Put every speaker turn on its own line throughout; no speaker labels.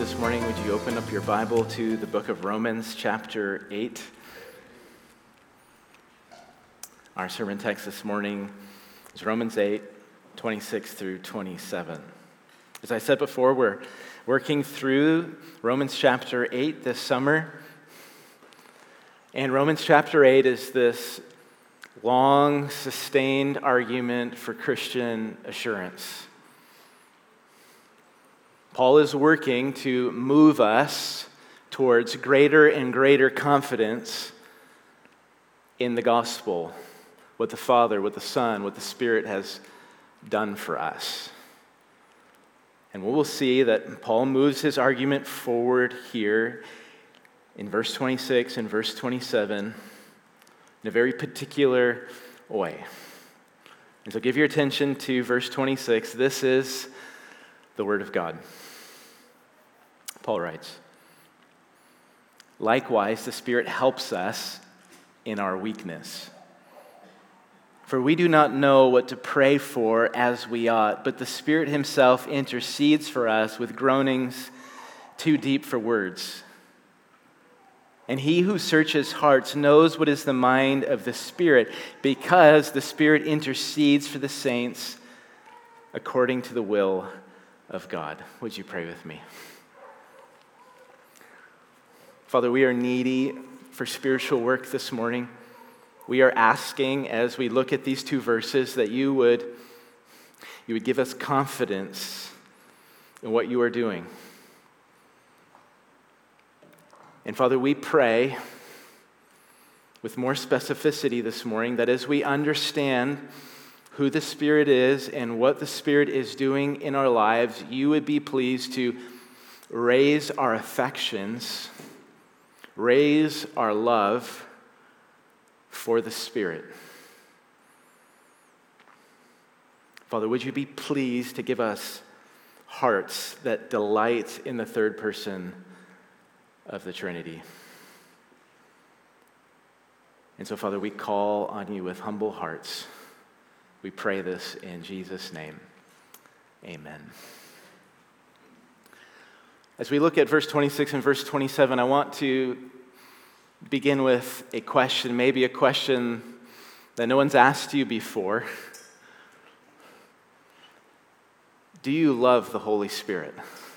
this morning, would you open up your Bible to the book of Romans, chapter 8? Our sermon text this morning is Romans 8, 26 through 27. As I said before, we're working through Romans chapter 8 this summer. And Romans chapter 8 is this long, sustained argument for Christian assurance. Paul is working to move us towards greater and greater confidence in the gospel, what the Father, what the Son, what the Spirit has done for us. And we will see that Paul moves his argument forward here in verse 26 and verse 27 in a very particular way. And so give your attention to verse 26. This is the Word of God. Paul writes, "Likewise, the Spirit helps us in our weakness. For we do not know what to pray for as we ought, but the Spirit himself intercedes for us with groanings too deep for words. And he who searches hearts knows what is the mind of the Spirit, because the Spirit intercedes for the saints according to the will of God." Would you pray with me? Father, we are needy for spiritual work this morning. We are asking, as we look at these two verses, that you would give us confidence in what you are doing. And Father, we pray with more specificity this morning that as we understand who the Spirit is and what the Spirit is doing in our lives, you would be pleased to raise our affections, raise our love for the Spirit. Father, would you be pleased to give us hearts that delight in the third person of the Trinity? And so, Father, we call on you with humble hearts. We pray this in Jesus' name. Amen. As we look at verse 26 and verse 27, I want to begin with a question, maybe a question that no one's asked you before. Do you love the Holy Spirit?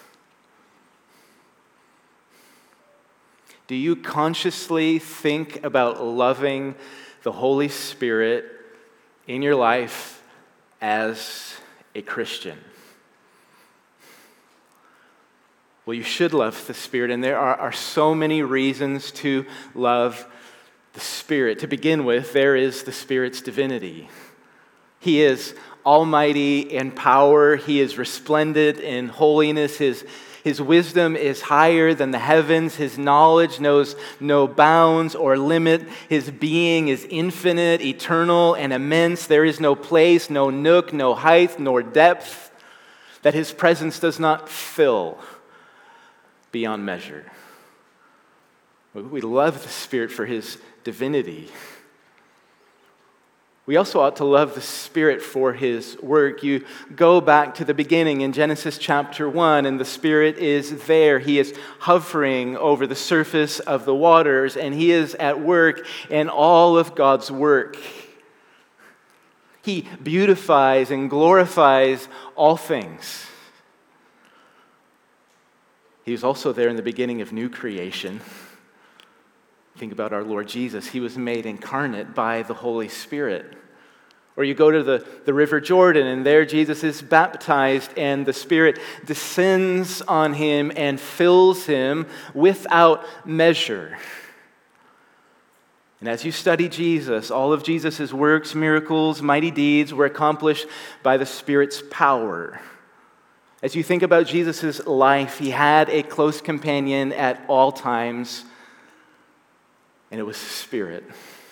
Do you consciously think about loving the Holy Spirit in your life as a Christian? Well, you should love the Spirit, and there are so many reasons to love the Spirit. To begin with, there is the Spirit's divinity. He is almighty in power. He is resplendent in holiness. His wisdom is higher than the heavens. His knowledge knows no bounds or limit. His being is infinite, eternal, and immense. There is no place, no nook, no height, nor depth that his presence does not fill beyond measure. We love the Spirit for his divinity. We also ought to love the Spirit for his work. You go back to the beginning in Genesis chapter 1, and the Spirit is there. He is hovering over the surface of the waters, and he is at work in all of God's work. He beautifies and glorifies all things. He was also there in the beginning of new creation. Think about our Lord Jesus. He was made incarnate by the Holy Spirit. Or you go to the River Jordan, and there Jesus is baptized, and the Spirit descends on him and fills him without measure. And as you study Jesus, all of Jesus' works, miracles, mighty deeds were accomplished by the Spirit's power. As you think about Jesus' life, he had a close companion at all times, and it was the Spirit.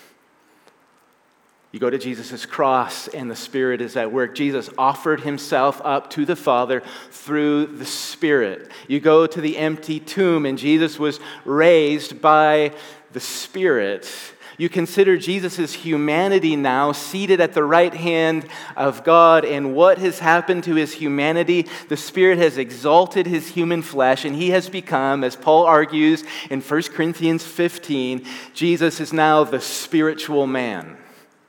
You go to Jesus' cross, and the Spirit is at work. Jesus offered himself up to the Father through the Spirit. You go to the empty tomb, and Jesus was raised by the Spirit. You consider Jesus' humanity now seated at the right hand of God, and what has happened to his humanity? The Spirit has exalted his human flesh, and he has become, as Paul argues in 1 Corinthians 15, Jesus is now the spiritual man.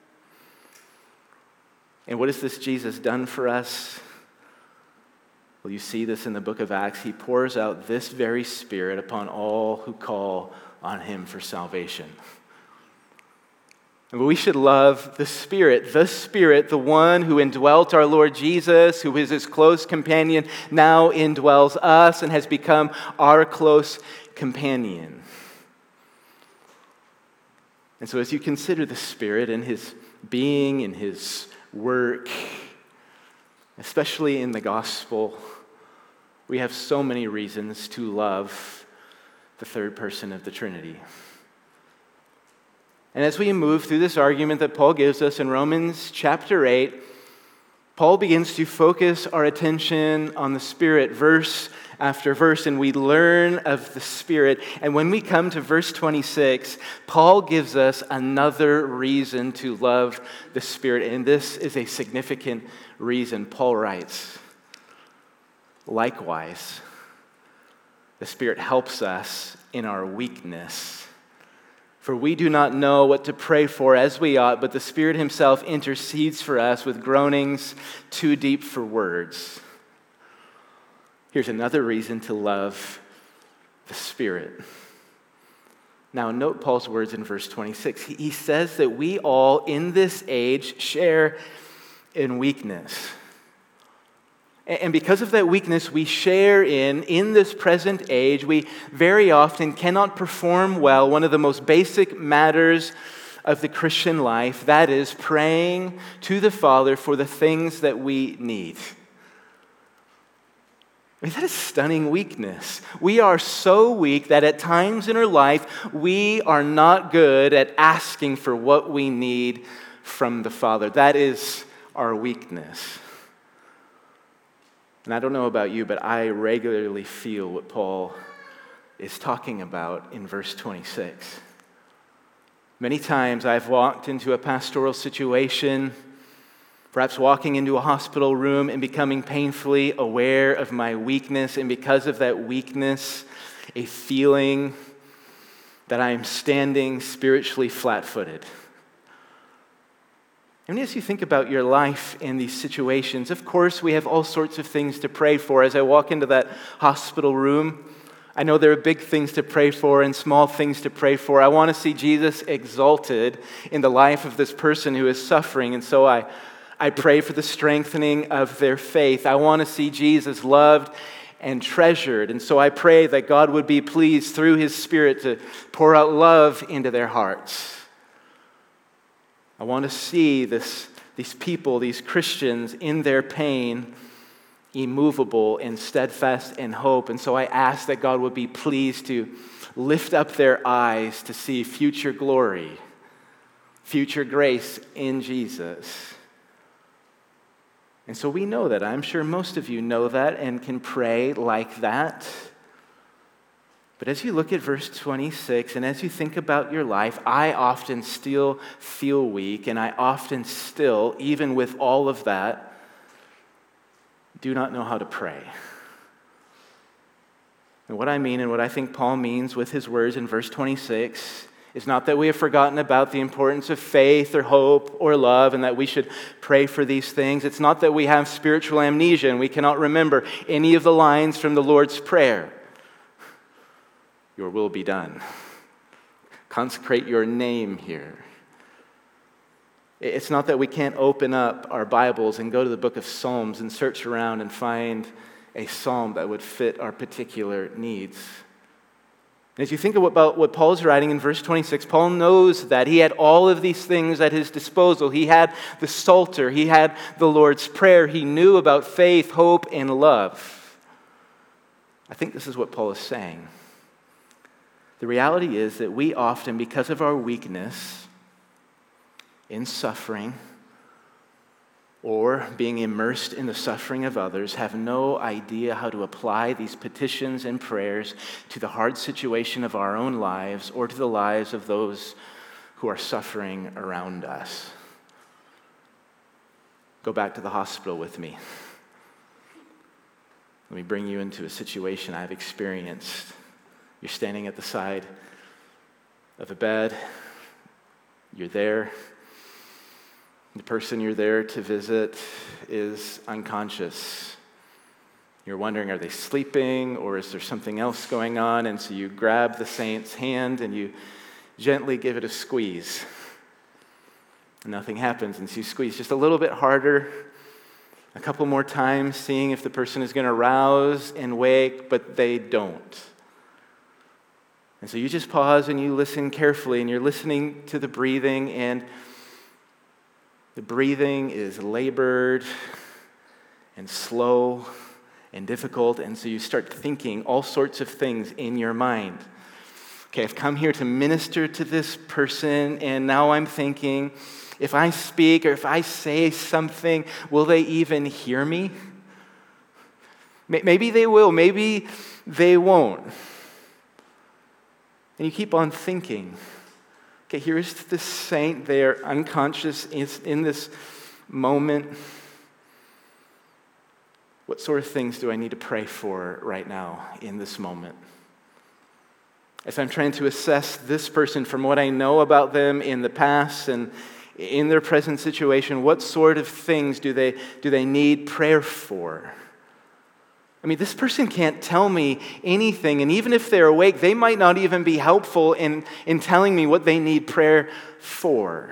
And what has this Jesus done for us? Well, you see this in the book of Acts. He pours out this very Spirit upon all who call on him for salvation. And we should love the Spirit, the one who indwelt our Lord Jesus, who is his close companion, now indwells us and has become our close companion. And so as you consider the Spirit and his being and his work, especially in the gospel, we have so many reasons to love the third person of the Trinity. And as we move through this argument that Paul gives us in Romans chapter 8, Paul begins to focus our attention on the Spirit verse after verse, and we learn of the Spirit. And when we come to verse 26, Paul gives us another reason to love the Spirit, and this is a significant reason. Paul writes, "Likewise, the Spirit helps us in our weakness. For we do not know what to pray for as we ought, but the Spirit himself intercedes for us with groanings too deep for words." Here's another reason to love the Spirit. Now, note Paul's words in verse 26. He says that we all in this age share in weakness. And because of that weakness we share in this present age, we very often cannot perform well one of the most basic matters of the Christian life, that is praying to the Father for the things that we need. I mean, that is stunning weakness. We are so weak that at times in our life, we are not good at asking for what we need from the Father. That is our weakness. And I don't know about you, but I regularly feel what Paul is talking about in verse 26. Many times I've walked into a pastoral situation, perhaps walking into a hospital room and becoming painfully aware of my weakness, and because of that weakness, a feeling that I am standing spiritually flat-footed. And as you think about your life in these situations, of course, we have all sorts of things to pray for. As I walk into that hospital room, I know there are big things to pray for and small things to pray for. I want to see Jesus exalted in the life of this person who is suffering, and so I pray for the strengthening of their faith. I want to see Jesus loved and treasured, and so I pray that God would be pleased through his Spirit to pour out love into their hearts. I want to see these people, these Christians, in their pain, immovable and steadfast in hope. And so I ask that God would be pleased to lift up their eyes to see future glory, future grace in Jesus. And so we know that. I'm sure most of you know that and can pray like that. But as you look at verse 26 and as you think about your life, I often still feel weak, and I often still, even with all of that, do not know how to pray. And what I mean and what I think Paul means with his words in verse 26 is not that we have forgotten about the importance of faith or hope or love and that we should pray for these things. It's not that we have spiritual amnesia and we cannot remember any of the lines from the Lord's Prayer. Your will be done. Consecrate your name here. It's not that we can't open up our Bibles and go to the book of Psalms and search around and find a psalm that would fit our particular needs. And as you think about what Paul's writing in verse 26, Paul knows that he had all of these things at his disposal. He had the Psalter, he had the Lord's Prayer, he knew about faith, hope, and love. I think this is what Paul is saying. The reality is that we often, because of our weakness in suffering or being immersed in the suffering of others, have no idea how to apply these petitions and prayers to the hard situation of our own lives or to the lives of those who are suffering around us. Go back to the hospital with me. Let me bring you into a situation I've experienced. You're standing at the side of a bed. You're there. The person you're there to visit is unconscious. You're wondering, are they sleeping or is there something else going on? And so you grab the saint's hand and you gently give it a squeeze. And nothing happens. And so you squeeze just a little bit harder, a couple more times, seeing if the person is going to rouse and wake, but they don't. And so you just pause and you listen carefully, and you're listening to the breathing, and the breathing is labored and slow and difficult, and so you start thinking all sorts of things in your mind. Okay, I've come here to minister to this person, and now I'm thinking, if I speak or if I say something, will they even hear me? Maybe they will, maybe they won't. And you keep on thinking. Okay, here's this saint, they're unconscious in this moment. What sort of things do I need to pray for right now in this moment? As I'm trying to assess this person from what I know about them in the past and in their present situation, what sort of things do they need prayer for? I mean, this person can't tell me anything, and even if they're awake, they might not even be helpful in telling me what they need prayer for.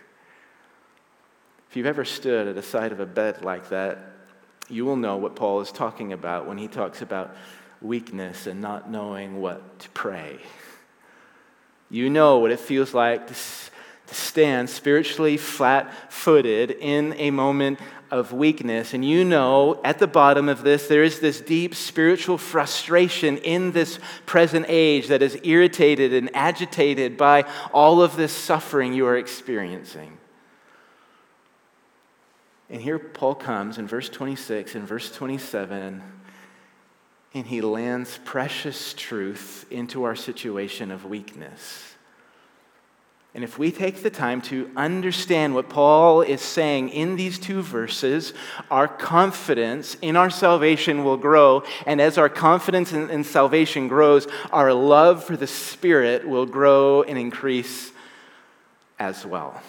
If you've ever stood at the side of a bed like that, you will know what Paul is talking about when he talks about weakness and not knowing what to pray. You know what it feels like to stand spiritually flat-footed in a moment of weakness. And you know at the bottom of this, there is this deep spiritual frustration in this present age that is irritated and agitated by all of this suffering you are experiencing. And here Paul comes in verse 26 and verse 27, and he lands precious truth into our situation of weakness. And if we take the time to understand what Paul is saying in these two verses, our confidence in our salvation will grow. And as our confidence in salvation grows, our love for the Spirit will grow and increase as well.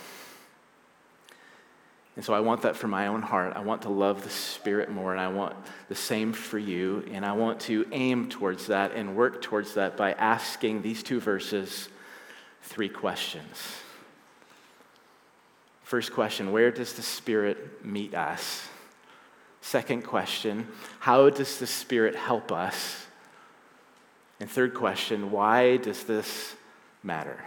And so I want that for my own heart. I want to love the Spirit more, and I want the same for you. And I want to aim towards that and work towards that by asking these two verses 3 questions. First question, where does the Spirit meet us? Second question, how does the Spirit help us? And third question, why does this matter?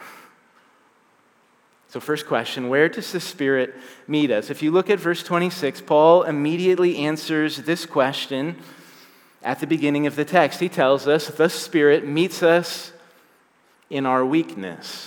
So first question, where does the Spirit meet us? If you look at verse 26, Paul immediately answers this question at the beginning of the text. He tells us the Spirit meets us in our weakness.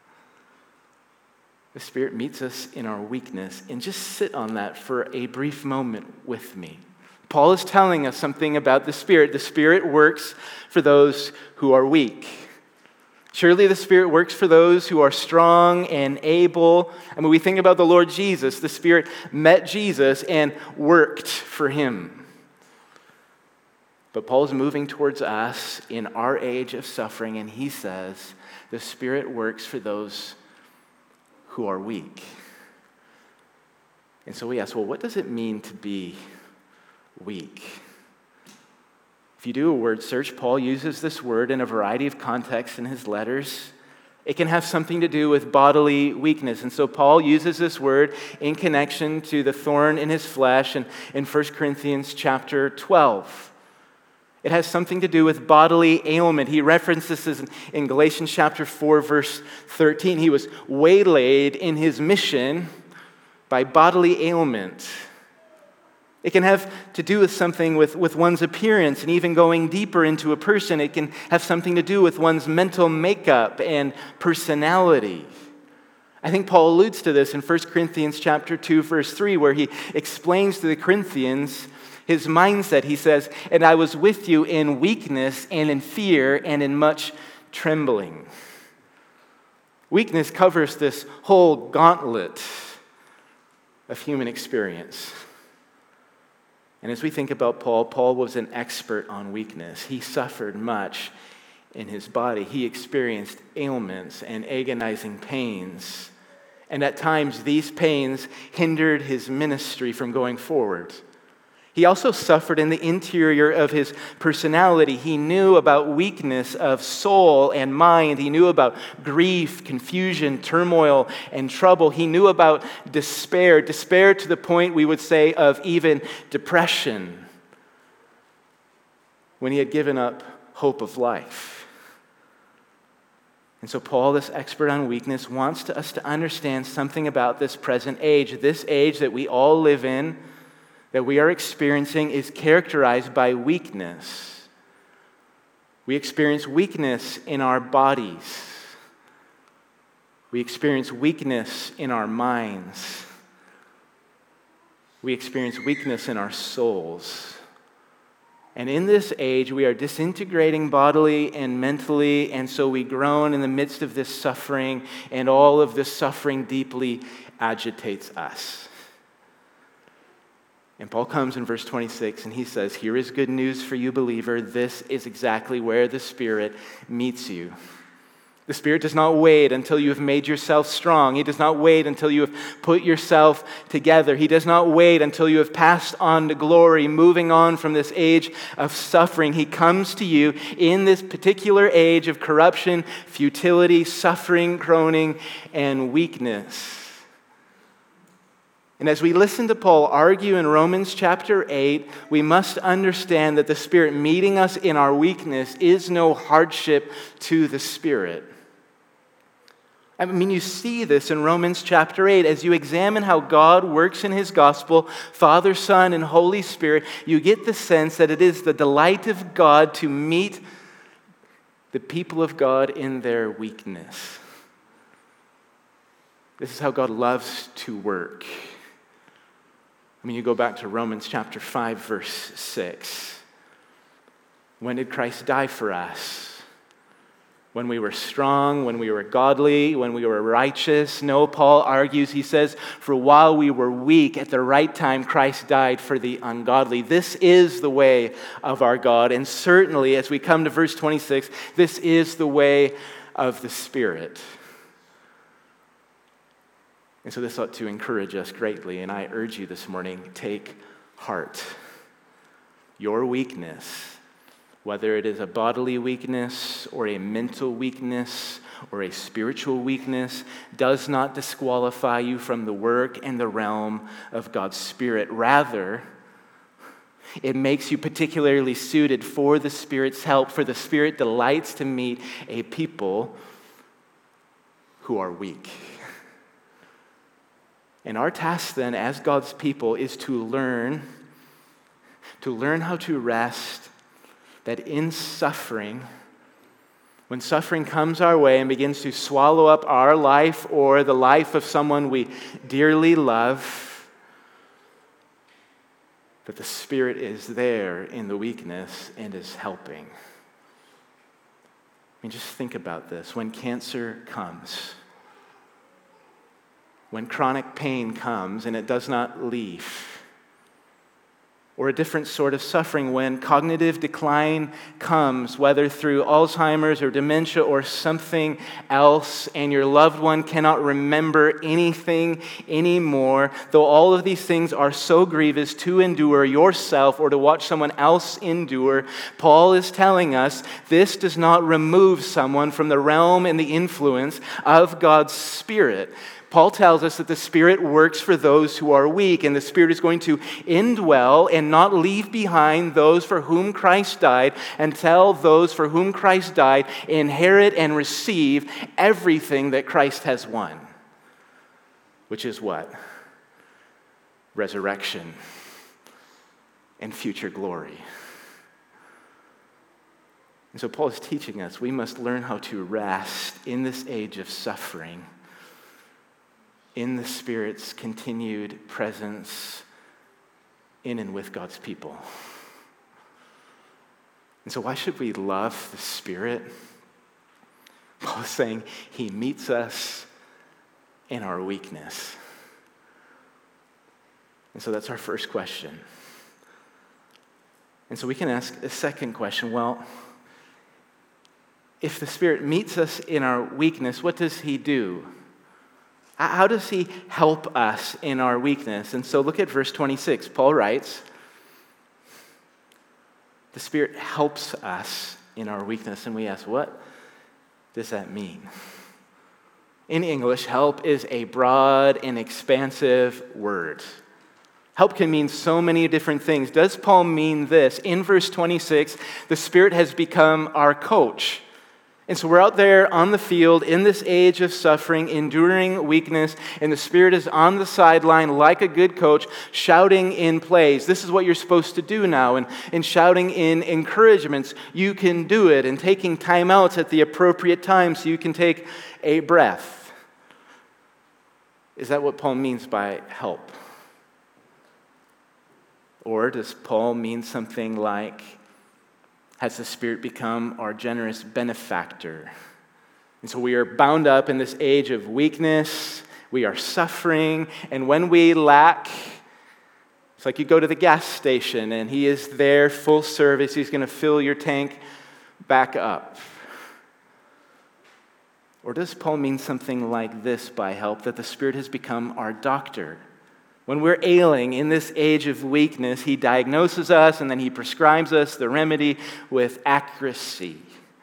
The Spirit meets us in our weakness. And just sit on that for a brief moment with me. Paul is telling us something about the Spirit. The Spirit works for those who are weak. Surely the Spirit works for those who are strong and able. And when we think about the Lord Jesus, the Spirit met Jesus and worked for him. But Paul is moving towards us in our age of suffering, and he says the Spirit works for those who are weak. And so we ask, well, what does it mean to be weak? If you do a word search, Paul uses this word in a variety of contexts in his letters. It can have something to do with bodily weakness. And so Paul uses this word in connection to the thorn in his flesh in 1 Corinthians chapter 12. It has something to do with bodily ailment. He references this in Galatians chapter 4, verse 13. He was waylaid in his mission by bodily ailment. It can have to do with something with one's appearance, and even going deeper into a person, it can have something to do with one's mental makeup and personality. I think Paul alludes to this in 1 Corinthians chapter 2, verse 3, where he explains to the Corinthians his mindset. He says, "And I was with you in weakness and in fear and in much trembling." Weakness covers this whole gauntlet of human experience. And as we think about Paul, Paul was an expert on weakness. He suffered much in his body. He experienced ailments and agonizing pains. And at times, these pains hindered his ministry from going forward. He also suffered in the interior of his personality. He knew about weakness of soul and mind. He knew about grief, confusion, turmoil, and trouble. He knew about despair to the point, we would say, of even depression, when he had given up hope of life. And so Paul, this expert on weakness, wants us to understand something about this present age. This age that we all live in, that we are experiencing, is characterized by weakness. We experience weakness in our bodies. We experience weakness in our minds. We experience weakness in our souls. And in this age, we are disintegrating bodily and mentally, and so we groan in the midst of this suffering, and all of this suffering deeply agitates us. And Paul comes in verse 26 and he says, here is good news for you, believer. This is exactly where the Spirit meets you. The Spirit does not wait until you have made yourself strong. He does not wait until you have put yourself together. He does not wait until you have passed on to glory, moving on from this age of suffering. He comes to you in this particular age of corruption, futility, suffering, groaning, and weakness. And as we listen to Paul argue in Romans chapter 8, we must understand that the Spirit meeting us in our weakness is no hardship to the Spirit. I mean, you see this in Romans chapter 8. As you examine how God works in His gospel, Father, Son, and Holy Spirit, you get the sense that it is the delight of God to meet the people of God in their weakness. This is how God loves to work. I mean, you go back to Romans chapter 5, verse 6. When did Christ die for us? When we were strong, when we were godly, when we were righteous? No, Paul argues, he says, for while we were weak, at the right time, Christ died for the ungodly. This is the way of our God. And certainly, as we come to verse 26, this is the way of the Spirit. And so this ought to encourage us greatly, and I urge you this morning, take heart. Your weakness, whether it is a bodily weakness or a mental weakness or a spiritual weakness, does not disqualify you from the work and the realm of God's Spirit. Rather, it makes you particularly suited for the Spirit's help, for the Spirit delights to meet a people who are weak. And our task then, as God's people, is to learn how to rest, that in suffering, when suffering comes our way and begins to swallow up our life or the life of someone we dearly love, that the Spirit is there in the weakness and is helping. I mean, just think about this. When cancer comes, when chronic pain comes and it does not leave, or a different sort of suffering, when cognitive decline comes, whether through Alzheimer's or dementia or something else, and your loved one cannot remember anything anymore, though all of these things are so grievous to endure yourself or to watch someone else endure, Paul is telling us this does not remove someone from the realm and the influence of God's Spirit. Paul tells us that the Spirit works for those who are weak, and the Spirit is going to indwell and not leave behind those for whom Christ died, until those for whom Christ died inherit and receive everything that Christ has won. Which is what? Resurrection and future glory. And so Paul is teaching us we must learn how to rest in this age of suffering, in the Spirit's continued presence in and with God's people. And so why should we love the Spirit? Paul is saying he meets us in our weakness. And so that's our first question. And so we can ask a second question. Well, if the Spirit meets us in our weakness, what does he do? How does he help us in our weakness? And so look at verse 26. Paul writes, the Spirit helps us in our weakness. And we ask, what does that mean? In English, help is a broad and expansive word. Help can mean so many different things. Does Paul mean this? In verse 26, the Spirit has become our coach. And so we're out there on the field in this age of suffering, enduring weakness, and the Spirit is on the sideline like a good coach, shouting in plays. This is what you're supposed to do now, and shouting in encouragements. You can do it, and taking timeouts at the appropriate time so you can take a breath. Is that what Paul means by help? Or does Paul mean something like, has the Spirit become our generous benefactor? And so we are bound up in this age of weakness, we are suffering, and when we lack, it's like you go to the gas station and he is there, full service, he's going to fill your tank back up. Or does Paul mean something like this by help, that the Spirit has become our doctor? When we're ailing in this age of weakness, he diagnoses us and then he prescribes us the remedy with accuracy.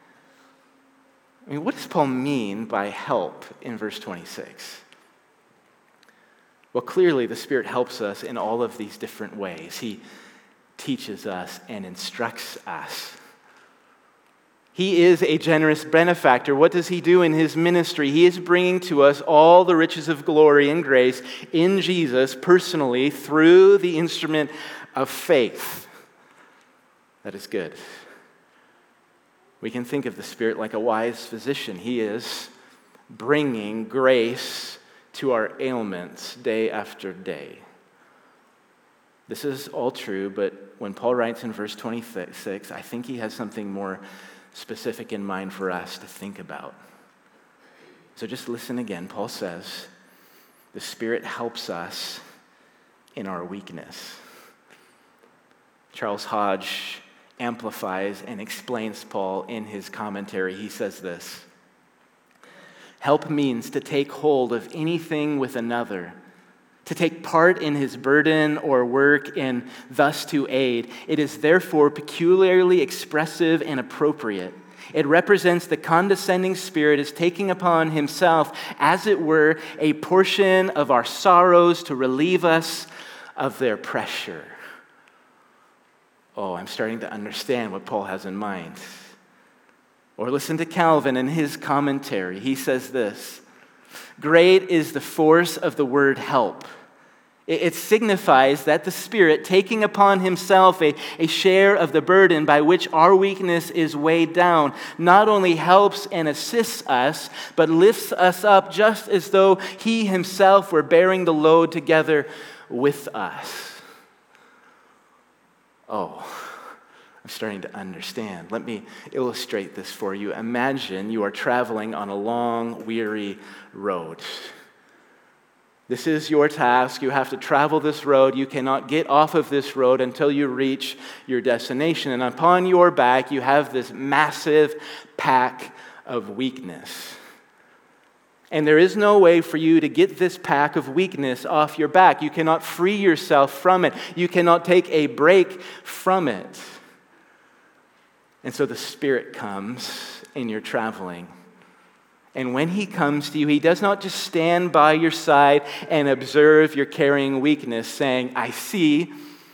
I mean, what does Paul mean by help in verse 26? Well, clearly the Spirit helps us in all of these different ways. He teaches us and instructs us. He is a generous benefactor. What does he do in his ministry? He is bringing to us all the riches of glory and grace in Jesus personally through the instrument of faith. That is good. We can think of the Spirit like a wise physician. He is bringing grace to our ailments day after day. This is all true, but when Paul writes in verse 26, I think he has something more specific in mind for us to think about. So just listen again. Paul says, the Spirit helps us in our weakness. Charles Hodge amplifies and explains Paul in his commentary. He says this: help means to take hold of anything with another, to take part in his burden or work, and thus to aid. It is therefore peculiarly expressive and appropriate. It represents the condescending Spirit as taking upon himself, as it were, a portion of our sorrows to relieve us of their pressure. Oh, I'm starting to understand what Paul has in mind. Or listen to Calvin in his commentary. He says this: great is the force of the word help. It signifies that the Spirit, taking upon himself a share of the burden by which our weakness is weighed down, not only helps and assists us, but lifts us up just as though he himself were bearing the load together with us. Oh, I'm starting to understand. Let me illustrate this for you. Imagine you are traveling on a long, weary road. This is your task. You have to travel this road. You cannot get off of this road until you reach your destination. And upon your back, you have this massive pack of weakness. And there is no way for you to get this pack of weakness off your back. You cannot free yourself from it. You cannot take a break from it. And so the Spirit comes in your traveling. And when he comes to you, he does not just stand by your side and observe your carrying weakness, saying, I see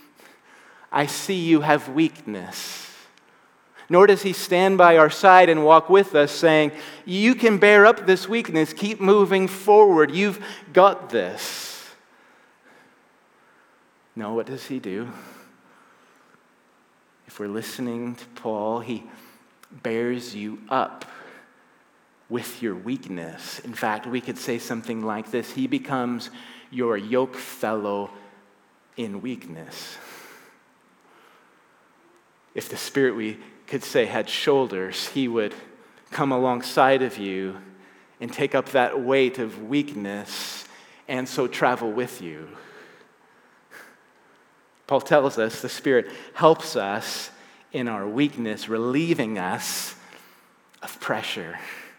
you have weakness. Nor does he stand by our side and walk with us, saying, you can bear up this weakness, keep moving forward, you've got this. No, what does he do? If we're listening to Paul, he bears you up with your weakness. In fact, we could say something like this: he becomes your yoke fellow in weakness. If the Spirit, we could say, had shoulders, he would come alongside of you and take up that weight of weakness and so travel with you. Paul tells us the Spirit helps us in our weakness, relieving us of pressure.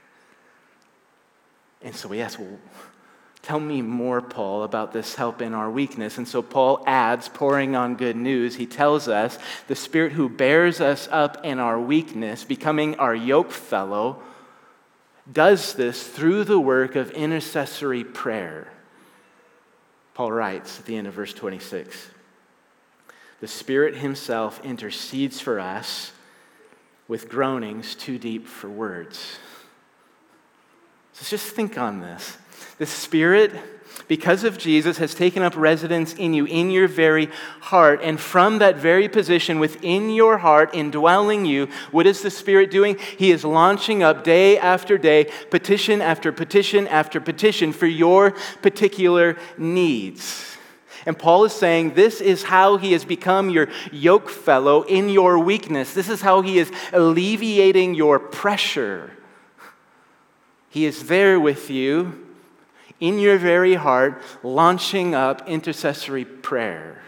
And so we ask, well, tell me more, Paul, about this help in our weakness. And so Paul adds, pouring on good news, he tells us the Spirit who bears us up in our weakness, becoming our yoke fellow, does this through the work of intercessory prayer. Paul writes at the end of verse 26, the Spirit himself intercedes for us with groanings too deep for words. So just think on this. The Spirit, because of Jesus, has taken up residence in you, in your very heart. And from that very position within your heart, indwelling you, what is the Spirit doing? He is launching up day after day, petition after petition after petition for your particular needs. And Paul is saying this is how he has become your yoke fellow in your weakness. This is how he is alleviating your pressure. He is there with you in your very heart, launching up intercessory prayer.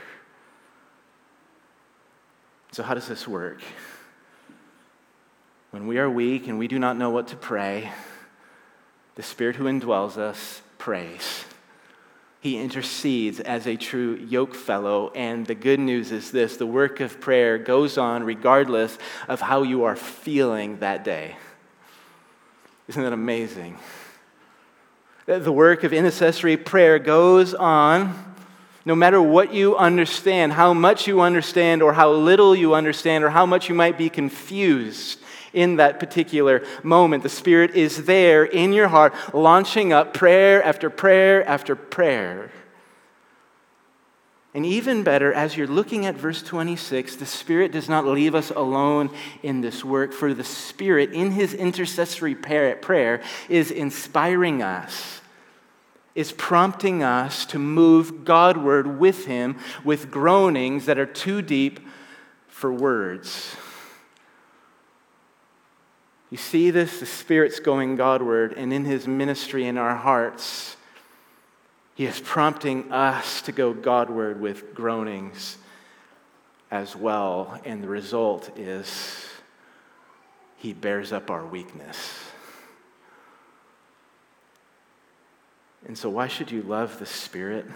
So how does this work? When we are weak and we do not know what to pray, the Spirit who indwells us prays. He intercedes as a true yoke fellow, and the good news is this: the work of prayer goes on regardless of how you are feeling that day. Isn't that amazing? The work of intercessory prayer goes on no matter what you understand, how much you understand, or how little you understand, or how much you might be confused in that particular moment. The Spirit is there in your heart, launching up prayer after prayer after prayer. And even better, as you're looking at verse 26, the Spirit does not leave us alone in this work, for the Spirit, in his intercessory prayer, is inspiring us, is prompting us to move Godward with him with groanings that are too deep for words. You see this? The Spirit's going Godward, and in his ministry in our hearts, he is prompting us to go Godward with groanings as well. And the result is he bears up our weakness. And so why should you love the Spirit?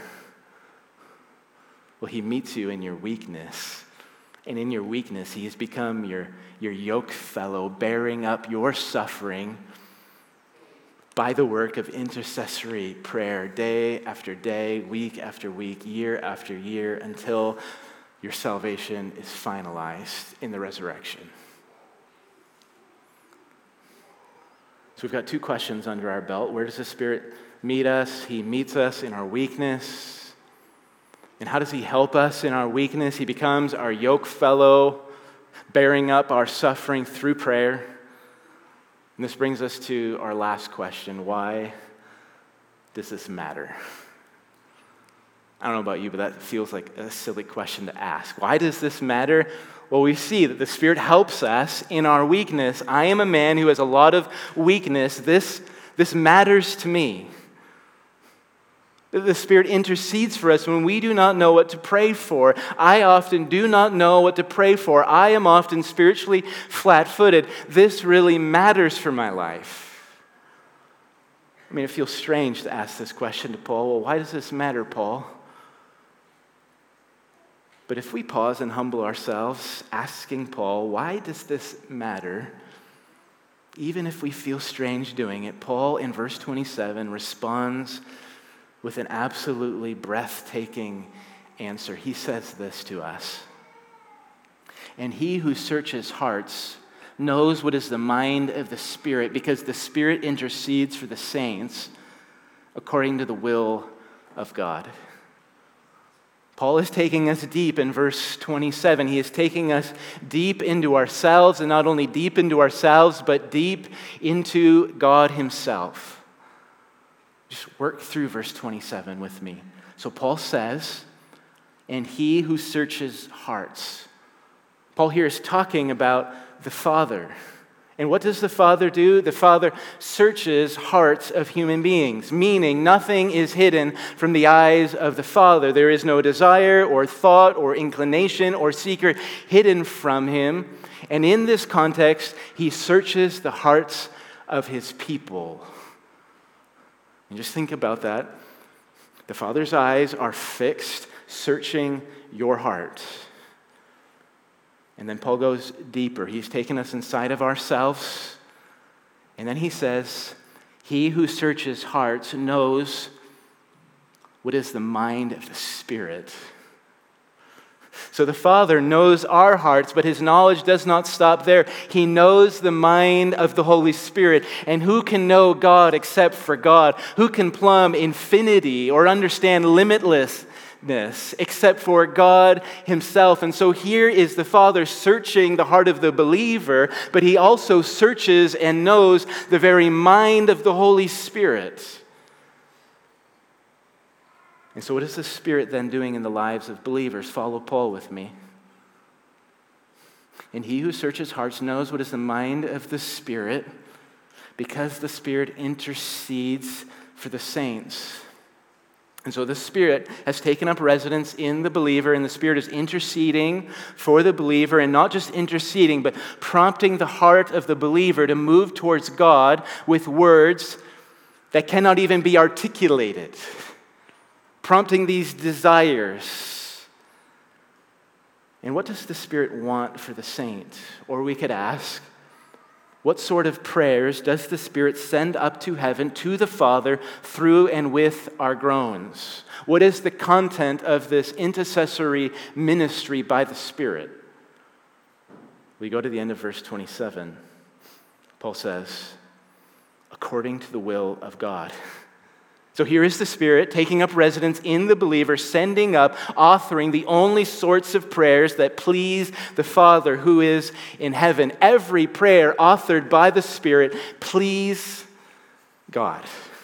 Well, he meets you in your weakness. And in your weakness, he has become your yoke fellow, bearing up your suffering by the work of intercessory prayer, day after day, week after week, year after year, until your salvation is finalized in the resurrection. So we've got two questions under our belt. Where does the Spirit meet us? He meets us in our weakness. And how does he help us in our weakness? He becomes our yoke fellow, bearing up our suffering through prayer. And this brings us to our last question. Why does this matter? I don't know about you, but that feels like a silly question to ask. Why does this matter? Well, we see that the Spirit helps us in our weakness. I am a man who has a lot of weakness. This matters to me. The Spirit intercedes for us when we do not know what to pray for. I often do not know what to pray for. I am often spiritually flat-footed. This really matters for my life. I mean, it feels strange to ask this question to Paul. Well, why does this matter, Paul? But if we pause and humble ourselves, asking Paul, why does this matter? Even if we feel strange doing it, Paul in verse 27 responds with an absolutely breathtaking answer. He says this to us: and he who searches hearts knows what is the mind of the Spirit, because the Spirit intercedes for the saints according to the will of God. Paul is taking us deep in verse 27. He is taking us deep into ourselves, and not only deep into ourselves, but deep into God himself. Just work through verse 27 with me. So Paul says, and he who searches hearts. Paul here is talking about the Father And what does the Father do? The Father searches hearts of human beings, meaning nothing is hidden from the eyes of the Father. There is no desire or thought or inclination or secret hidden from him. And in this context, he searches the hearts of his people. And just think about that. The Father's eyes are fixed, searching your heart. And then Paul goes deeper. He's taken us inside of ourselves. And then he says, he who searches hearts knows what is the mind of the Spirit. So the Father knows our hearts, but his knowledge does not stop there. He knows the mind of the Holy Spirit. And who can know God except for God? Who can plumb infinity or understand limitlessness except for God himself? And so here is the Father searching the heart of the believer, but he also searches and knows the very mind of the Holy Spirit. And so what is the Spirit then doing in the lives of believers? Follow Paul with me. And he who searches hearts knows what is the mind of the Spirit, because the Spirit intercedes for the saints. And so the Spirit has taken up residence in the believer, and the Spirit is interceding for the believer, and not just interceding, but prompting the heart of the believer to move towards God with words that cannot even be articulated, prompting these desires. And what does the Spirit want for the saint? Or we could ask, what sort of prayers does the Spirit send up to heaven to the Father through and with our groans? What is the content of this intercessory ministry by the Spirit? We go to the end of verse 27. Paul says, according to the will of God. So here is the Spirit taking up residence in the believer, sending up, authoring the only sorts of prayers that please the Father who is in heaven. Every prayer authored by the Spirit please God.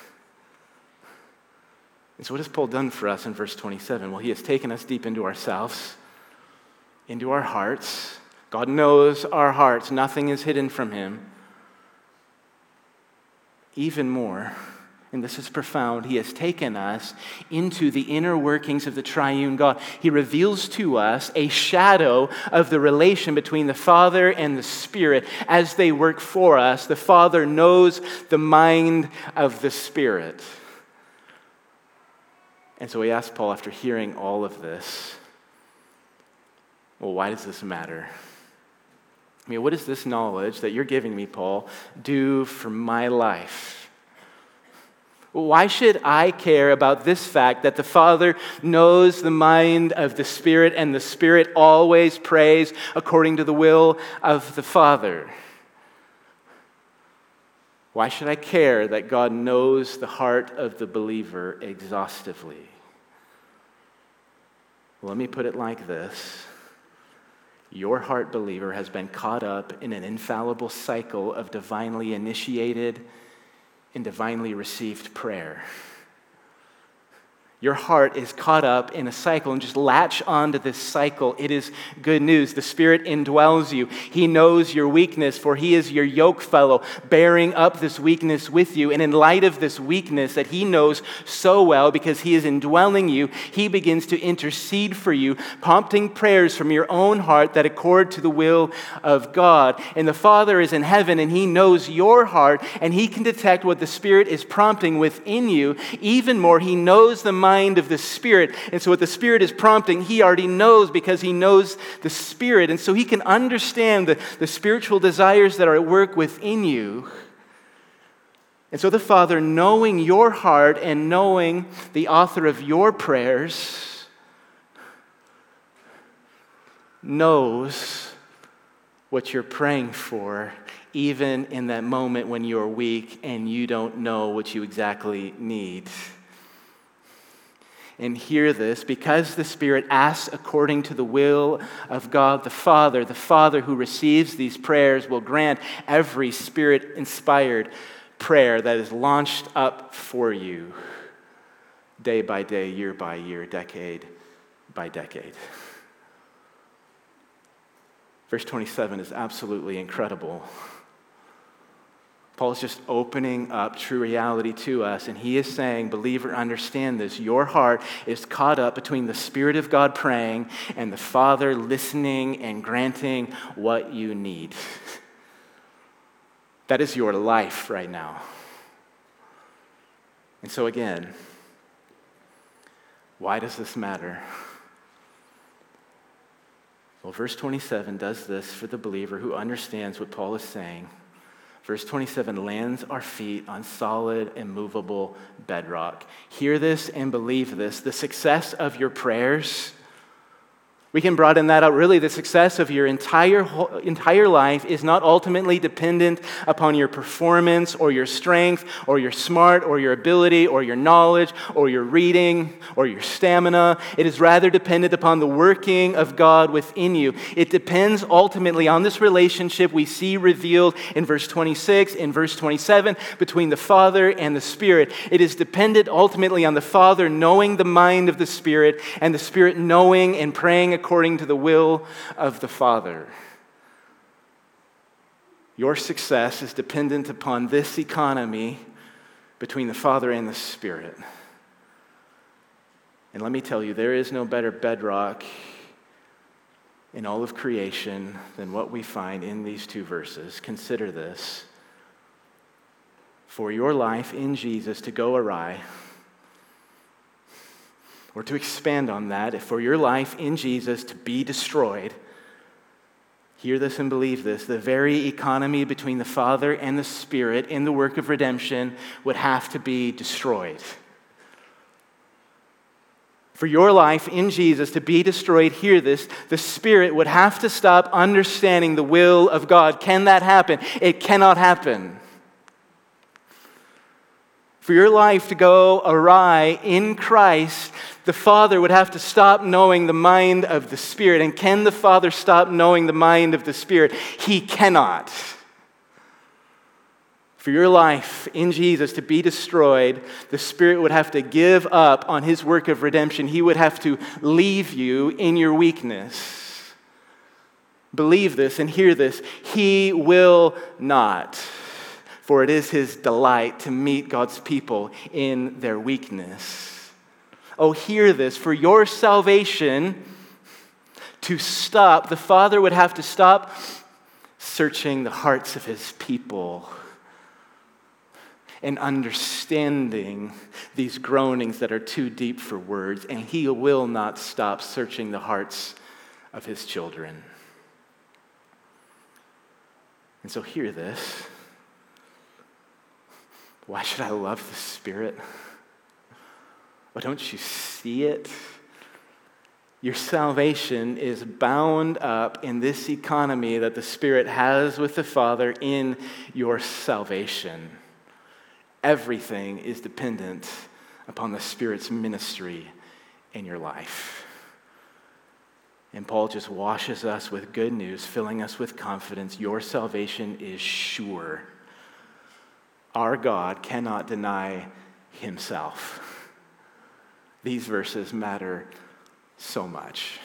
And so what has Paul done for us in verse 27? Well, he has taken us deep into ourselves, into our hearts. God knows our hearts. Nothing is hidden from him. Even more, and this is profound, he has taken us into the inner workings of the triune God. He reveals to us a shadow of the relation between the Father and the Spirit as they work for us. The Father knows the mind of the Spirit. And so we asked Paul, after hearing all of this, well, why does this matter? I mean, what does this knowledge that you're giving me, Paul, do for my life? Why should I care about this fact that the Father knows the mind of the Spirit and the Spirit always prays according to the will of the Father? Why should I care that God knows the heart of the believer exhaustively? Well, let me put it like this. Your heart, believer, has been caught up in an infallible cycle of divinely initiated and divinely received prayer. Your heart is caught up in a cycle, and just latch onto this cycle. It is good news. The Spirit indwells you. He knows your weakness, for he is your yoke fellow, bearing up this weakness with you. And in light of this weakness that he knows so well, because he is indwelling you, he begins to intercede for you, prompting prayers from your own heart that accord to the will of God. And the Father is in heaven, and he knows your heart, and he can detect what the Spirit is prompting within you. Even more, he knows the mind of the Spirit. And so what the Spirit is prompting, he already knows, because he knows the Spirit. And so he can understand the spiritual desires that are at work within you. And so the Father, knowing your heart and knowing the author of your prayers, knows what you're praying for, even in that moment when you're weak and you don't know what you exactly need. And hear this, because the Spirit asks according to the will of God the Father who receives these prayers will grant every Spirit-inspired prayer that is launched up for you day by day, year by year, decade by decade. Verse 27 is absolutely incredible. Paul's just opening up true reality to us, and he is saying, believer, understand this. Your heart is caught up between the Spirit of God praying and the Father listening and granting what you need. That is your life right now. And so again, why does this matter? Well, verse 27 does this for the believer who understands what Paul is saying. Verse 27 lands our feet on solid, immovable bedrock. Hear this and believe this. The success of your prayers, we can broaden that out. Really, the success of your entire life is not ultimately dependent upon your performance or your strength or your smart or your ability or your knowledge or your reading or your stamina. It is rather dependent upon the working of God within you. It depends ultimately on this relationship we see revealed in verse 26, in verse 27, between the Father and the Spirit. It is dependent ultimately on the Father knowing the mind of the Spirit and the Spirit knowing and praying according to the will of the Father. Your success is dependent upon this economy between the Father and the Spirit. And let me tell you, there is no better bedrock in all of creation than what we find in these two verses. Consider this. For your life in Jesus to go awry, or to expand on that, for your life in Jesus to be destroyed, hear this and believe this, the very economy between the Father and the Spirit in the work of redemption would have to be destroyed. For your life in Jesus to be destroyed, hear this, the Spirit would have to stop understanding the will of God. Can that happen? It cannot happen. For your life to go awry in Christ, the Father would have to stop knowing the mind of the Spirit. And can the Father stop knowing the mind of the Spirit? He cannot. For your life in Jesus to be destroyed, the Spirit would have to give up on His work of redemption. He would have to leave you in your weakness. Believe this and hear this. He will not. For it is His delight to meet God's people in their weakness. Oh, hear this. For your salvation to stop, the Father would have to stop searching the hearts of His people and understanding these groanings that are too deep for words. And He will not stop searching the hearts of His children. And so hear this. Why should I love the Spirit? Well, don't you see it? Your salvation is bound up in this economy that the Spirit has with the Father in your salvation. Everything is dependent upon the Spirit's ministry in your life. And Paul just washes us with good news, filling us with confidence. Your salvation is sure. Our God cannot deny Himself. These verses matter so much.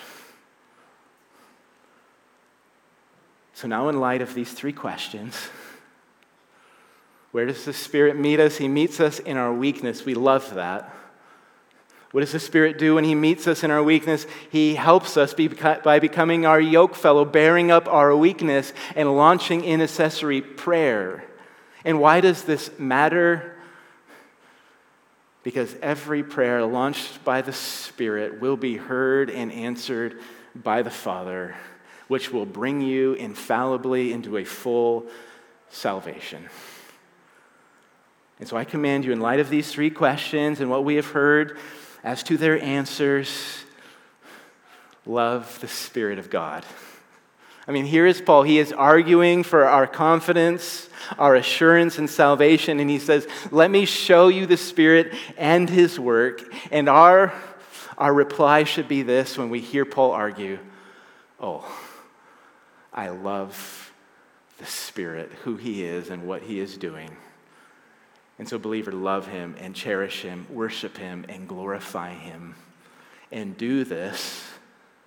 So now, in light of these three questions, where does the Spirit meet us? He meets us in our weakness. We love that. What does the Spirit do when He meets us in our weakness? He helps us by becoming our yoke fellow, bearing up our weakness and launching intercessory prayer. And why does this matter? Because every prayer launched by the Spirit will be heard and answered by the Father, which will bring you infallibly into a full salvation. And so I command you, in light of these three questions and what we have heard as to their answers, love the Spirit of God. I mean, here is Paul. He is arguing for our confidence, our assurance in salvation, and he says, let me show you the Spirit and His work. And our reply should be this when we hear Paul argue, oh, I love the Spirit, who He is and what He is doing. And so, believer, love Him and cherish Him, worship Him and glorify Him. And do this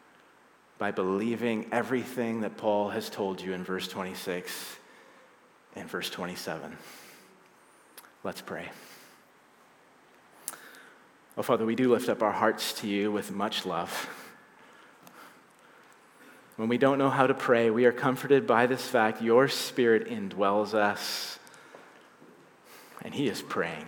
by believing everything that Paul has told you in verse 26. and verse 27. Let's pray. Oh, Father, we do lift up our hearts to you with much love. When we don't know how to pray, we are comforted by this fact your Spirit indwells us, and he is praying.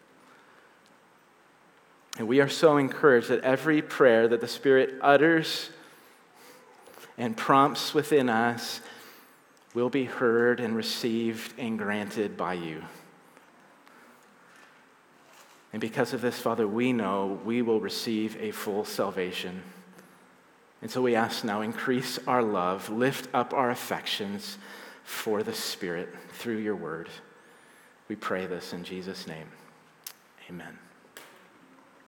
And we are so encouraged that every prayer that the Spirit utters and prompts within us will be heard and received and granted by you. And because of this, Father, we know we will receive a full salvation. And so we ask now, increase our love, lift up our affections for the Spirit through your word. We pray this in Jesus' name. Amen.